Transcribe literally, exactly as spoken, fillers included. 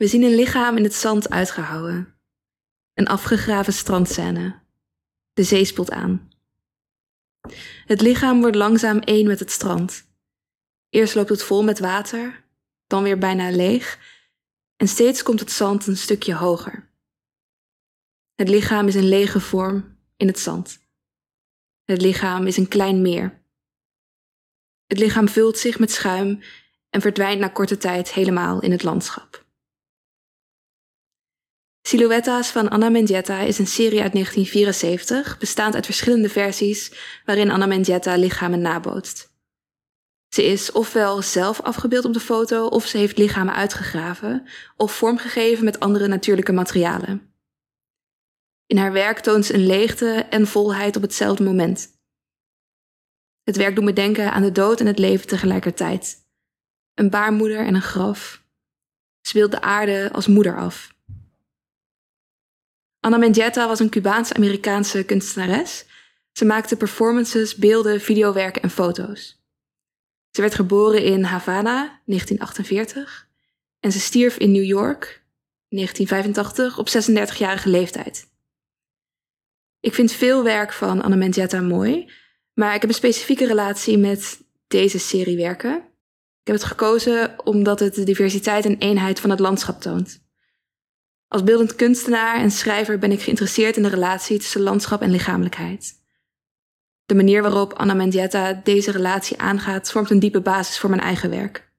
We zien een lichaam in het zand uitgehouwen. Een afgegraven strandscène. De zee spoelt aan. Het lichaam wordt langzaam één met het strand. Eerst loopt het vol met water, dan weer bijna leeg, en steeds komt het zand een stukje hoger. Het lichaam is een lege vorm in het zand. Het lichaam is een klein meer. Het lichaam vult zich met schuim en verdwijnt na korte tijd helemaal in het landschap. Silhouetta's van Ana Mendieta is een serie uit negentien vierenzeventig, bestaand uit verschillende versies waarin Ana Mendieta lichamen nabootst. Ze is ofwel zelf afgebeeld op de foto, of ze heeft lichamen uitgegraven of vormgegeven met andere natuurlijke materialen. In haar werk toont ze een leegte en volheid op hetzelfde moment. Het werk doet me denken aan de dood en het leven tegelijkertijd. Een baarmoeder en een graf. Ze beeldt de aarde als moeder af. Ana Mendieta was een Cubaans-Amerikaanse kunstenares. Ze maakte performances, beelden, videowerken en foto's. Ze werd geboren in Havana, negentien achtenveertig, en ze stierf in New York, negentien vijfentachtig, op zesendertigjarige leeftijd. Ik vind veel werk van Ana Mendieta mooi, maar ik heb een specifieke relatie met deze serie werken. Ik heb het gekozen omdat het de diversiteit en eenheid van het landschap toont. Als beeldend kunstenaar en schrijver ben ik geïnteresseerd in de relatie tussen landschap en lichamelijkheid. De manier waarop Ana Mendieta deze relatie aangaat vormt een diepe basis voor mijn eigen werk.